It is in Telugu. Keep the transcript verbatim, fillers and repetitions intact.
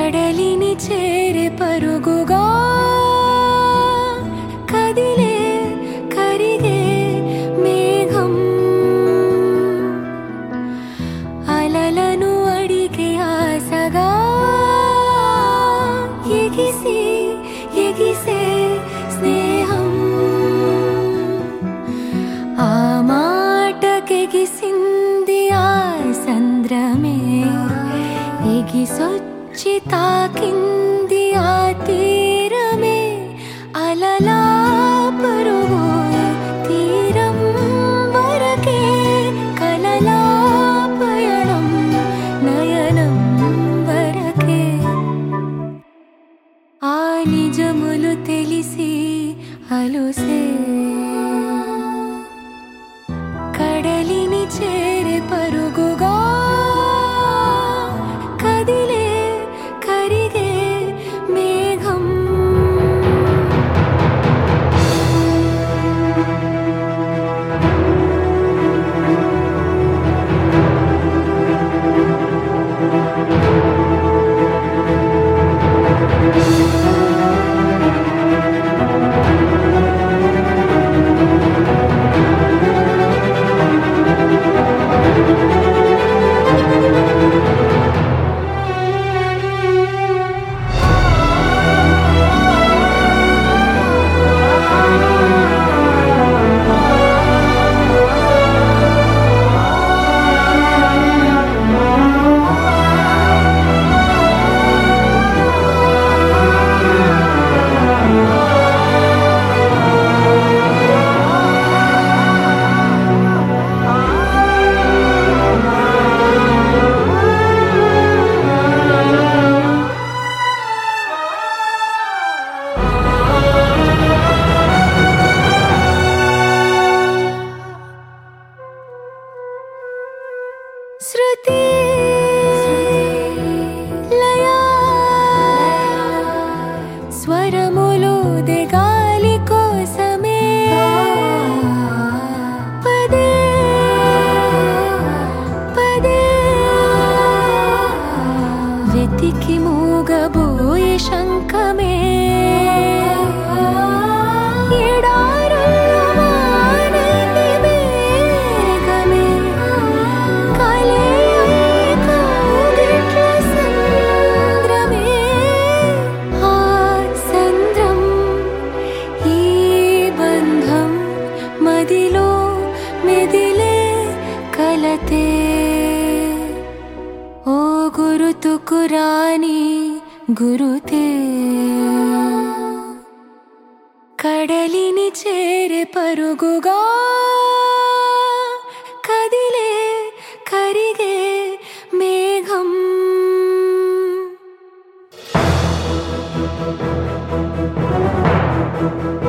కడలిని చేరే పరుగుగా కదిలే కరిగే మేఘం అలలను అడిగే ఆశగా ఎగిసి ఎగిసే స్నేహం ఆ మాటకెగిసింది ఆ సంద్రమే ఎగిసొచ్చి తాకింది ఆ తీరమే అలలా పరుగు తీరం వరకే కలలా పయణం నయనం వరకే ఆ నిజములు తెలిసి అలుసే కడలిని చేరే పరుగుగా కదిలే కరిగే మేఘం శృతి లయ స్వరములు దిగాలి కోసమే పదే పదే వెతికి మూగబోయే శంఖమే మదిలో మెదిలే కలతే ఓ గురుతుకు రాని గురుతే కడలిని చేరే పరుగుగా కదిలే కరిగే మేఘం Thank you.